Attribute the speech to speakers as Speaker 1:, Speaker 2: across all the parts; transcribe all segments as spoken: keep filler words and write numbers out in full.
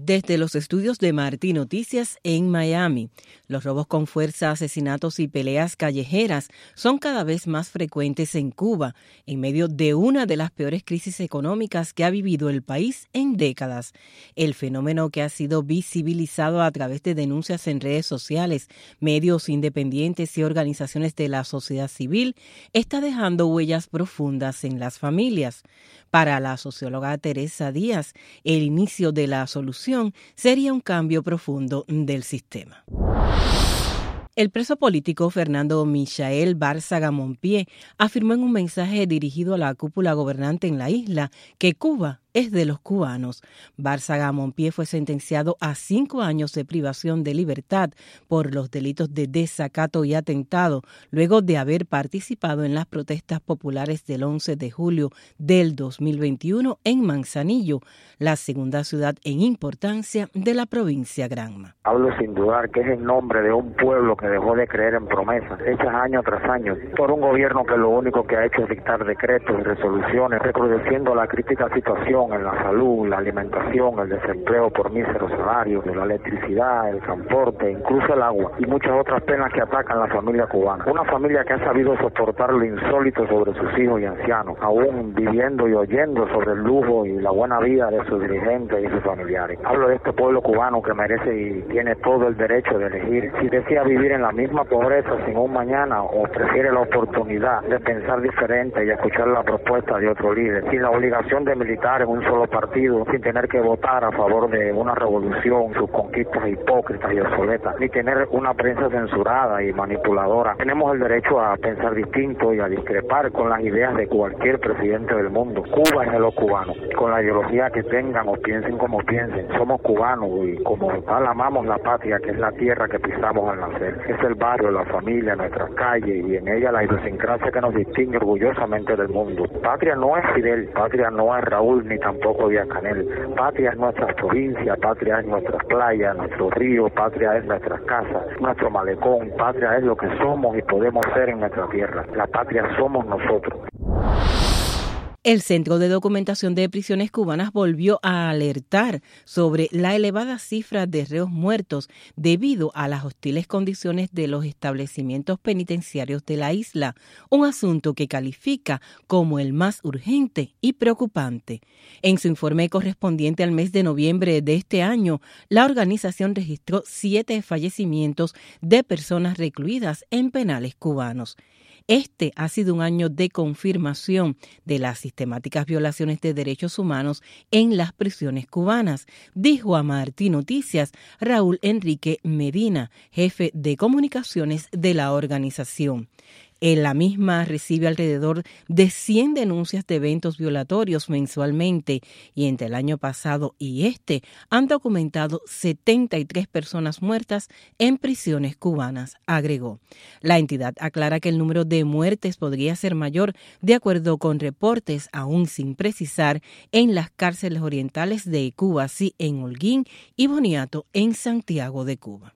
Speaker 1: Desde los estudios de Martí Noticias en Miami, los robos con fuerza, asesinatos y peleas callejeras son cada vez más frecuentes en Cuba, en medio de una de las peores crisis económicas que ha vivido el país en décadas. El fenómeno, que ha sido visibilizado a través de denuncias en redes sociales, medios independientes y organizaciones de la sociedad civil, está dejando huellas profundas en las familias. Para la socióloga Teresa Díaz, el inicio de la solución sería un cambio profundo del sistema. El preso político Fernando Michael Bárzaga Mompié afirmó en un mensaje dirigido a la cúpula gobernante en la isla que Cuba es de los cubanos. Bárzaga Mompié fue sentenciado a cinco años de privación de libertad por los delitos de desacato y atentado, luego de haber participado en las protestas populares del once de julio del dos mil veintiuno en Manzanillo, la segunda ciudad en importancia de la provincia Granma.
Speaker 2: Hablo sin dudar que es el nombre de un pueblo que dejó de creer en promesas, hechas año tras año, por un gobierno que lo único que ha hecho es dictar decretos y resoluciones, recrudeciendo la crítica situación en la salud, la alimentación, el desempleo por míseros salarios, la electricidad, el transporte, incluso el agua y muchas otras penas que atacan a la familia cubana. Una familia que ha sabido soportar lo insólito sobre sus hijos y ancianos, aún viviendo y oyendo sobre el lujo y la buena vida de sus dirigentes y sus familiares. Hablo de este pueblo cubano que merece y tiene todo el derecho de elegir si desea vivir en la misma pobreza sin un mañana o prefiere la oportunidad de pensar diferente y escuchar la propuesta de otro líder, sin la obligación de militar en un solo partido, sin tener que votar a favor de una revolución, sus conquistas hipócritas y obsoletas, ni tener una prensa censurada y manipuladora. Tenemos el derecho a pensar distinto y a discrepar con las ideas de cualquier presidente del mundo. Cuba es de los cubanos, con la ideología que tengan o piensen como piensen. Somos cubanos y como tal amamos la patria, que es la tierra que pisamos al nacer. Es el barrio, la familia, nuestras calles y en ella la idiosincrasia que nos distingue orgullosamente del mundo. Patria no es Fidel, patria no es Raúl ni tampoco Díaz Canel. Patria es nuestra provincia, patria es nuestras playas, nuestro río, patria es nuestras casas, nuestro malecón, patria es lo que somos y podemos ser en nuestra tierra. La patria somos nosotros.
Speaker 1: El Centro de Documentación de Prisiones Cubanas volvió a alertar sobre la elevada cifra de reos muertos debido a las hostiles condiciones de los establecimientos penitenciarios de la isla, un asunto que califica como el más urgente y preocupante. En su informe correspondiente al mes de noviembre de este año, la organización registró siete fallecimientos de personas recluidas en penales cubanos. Este ha sido un año de confirmación de las sistemáticas violaciones de derechos humanos en las prisiones cubanas, dijo a Martí Noticias Raúl Enrique Medina, jefe de comunicaciones de la organización. En la misma recibe alrededor de cien denuncias de eventos violatorios mensualmente y entre el año pasado y este han documentado setenta y tres personas muertas en prisiones cubanas, agregó. La entidad aclara que el número de muertes podría ser mayor de acuerdo con reportes, aún sin precisar, en las cárceles orientales de Cubasí en Holguín y Boniato en Santiago de Cuba.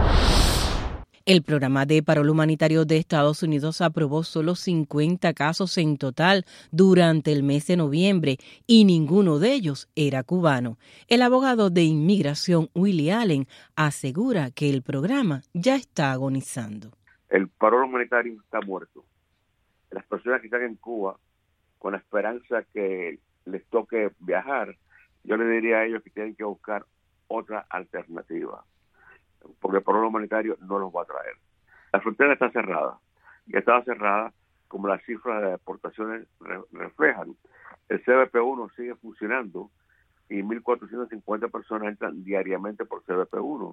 Speaker 1: El programa de parol humanitario de Estados Unidos aprobó solo cincuenta casos en total durante el mes de noviembre y ninguno de ellos era cubano. El abogado de inmigración Willie Allen asegura que el programa ya está agonizando.
Speaker 3: El parol humanitario está muerto. Las personas que están en Cuba con la esperanza que les toque viajar, yo les diría a ellos que tienen que buscar otra alternativa, porque el parol humanitario no los va a traer. La frontera está cerrada, y estaba cerrada como las cifras de deportaciones re- reflejan. El C B P uno sigue funcionando y mil cuatrocientas cincuenta personas entran diariamente por C B P uno.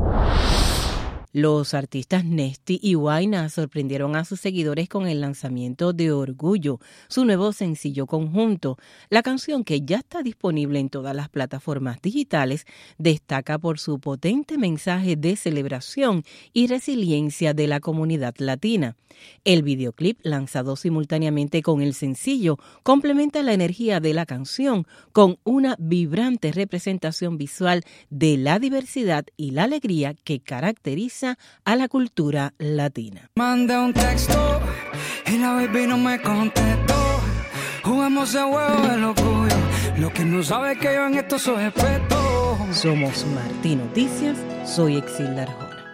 Speaker 1: Los artistas Nesty y Huayna sorprendieron a sus seguidores con el lanzamiento de Orgullo, su nuevo sencillo conjunto. La canción, que ya está disponible en todas las plataformas digitales, destaca por su potente mensaje de celebración y resiliencia de la comunidad latina. El videoclip, lanzado simultáneamente con el sencillo, complementa la energía de la canción con una vibrante representación visual de la diversidad y la alegría que caracteriza a la cultura latina.
Speaker 4: Mandé un texto y la baby no me contestó. Jugamos el juego de lo tuyo. Lo que no sabe es que yo en esto soy experto.
Speaker 1: Somos Martí Noticias, soy Exilda Arjona.